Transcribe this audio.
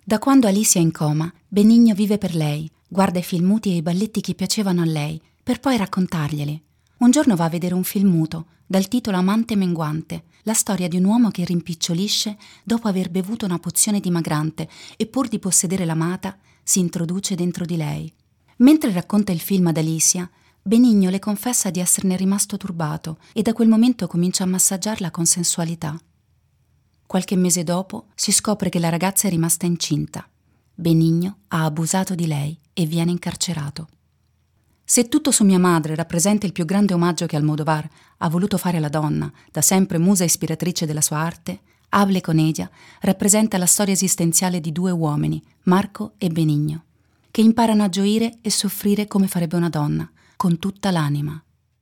Da quando Alicia è in coma, Benigno vive per lei, guarda i film muti e i balletti che piacevano a lei, per poi raccontarglieli. Un giorno va a vedere un film muto, dal titolo Amante menguante, la storia di un uomo che rimpicciolisce dopo aver bevuto una pozione dimagrante e pur di possedere l'amata, si introduce dentro di lei. Mentre racconta il film ad Alicia, Benigno le confessa di esserne rimasto turbato e da quel momento comincia a massaggiarla con sensualità. Qualche mese dopo si scopre che la ragazza è rimasta incinta. Benigno ha abusato di lei e viene incarcerato. Se Tutto su mia madre rappresenta il più grande omaggio che Almodóvar ha voluto fare alla donna, da sempre musa ispiratrice della sua arte, Hable con ella rappresenta la storia esistenziale di due uomini, Marco e Benigno, che imparano a gioire e soffrire come farebbe una donna, con tutta l'anima.